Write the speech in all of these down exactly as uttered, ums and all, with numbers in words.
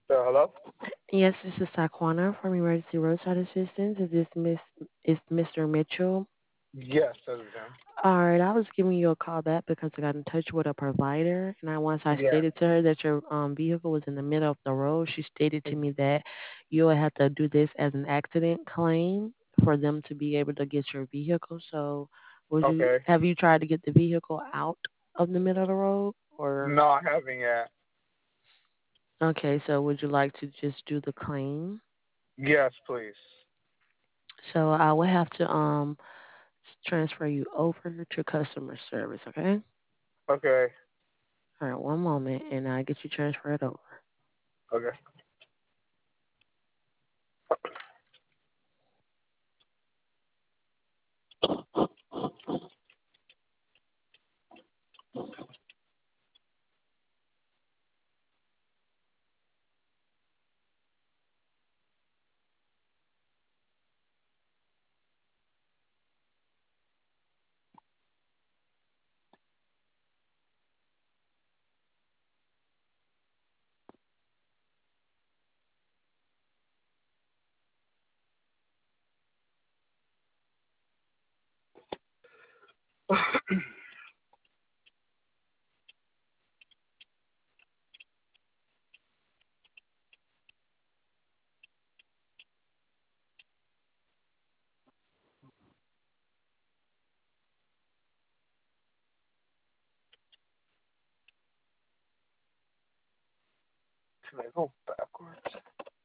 So, hello? Yes, this is Taquana from Emergency Roadside Assistance. Is this Miss is mister Mitchell? Yes, that is him. All right, I was giving you a call back because I got in touch with a provider, and I once I Yeah. stated to her that your um, vehicle was in the middle of the road. She stated to me that you will have to do this as an accident claim for them to be able to get your vehicle. So, would you Okay. have you tried to get the vehicle out of the middle of the road, or No, I haven't yet. okay? So, would you like to just do the claim? Yes, please. So, I will have to um transfer you over to customer service, okay? Okay. All right, one moment, and I'll get you transferred over. Okay. Should I go backwards?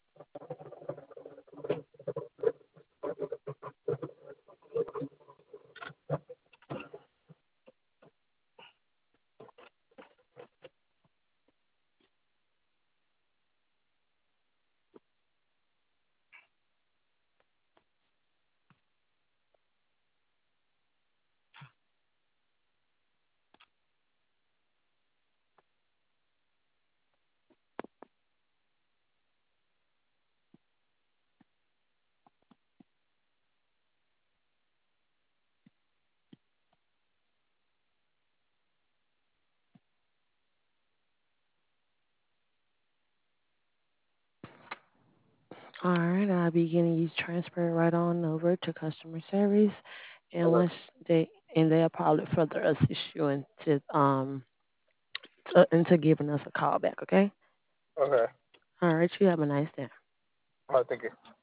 All right, I'll be getting you transferred right on over to customer service, and Okay. once they and they'll probably further assist you into um to, into giving us a call back, okay? Okay. All right, you have a nice day. All right, thank you.